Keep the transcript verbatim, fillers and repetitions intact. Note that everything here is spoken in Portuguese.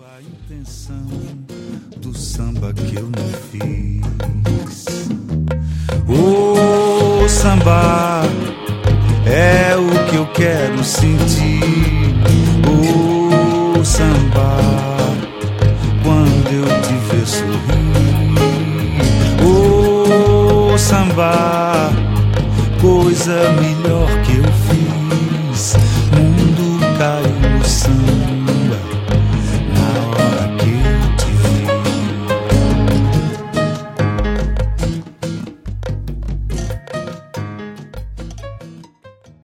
A intenção do samba que eu não fiz. O samba é o que eu quero sentir. O samba, quando eu te ver sorrir. O samba, coisa melhor que eu fiz. Mundo caiu no samba.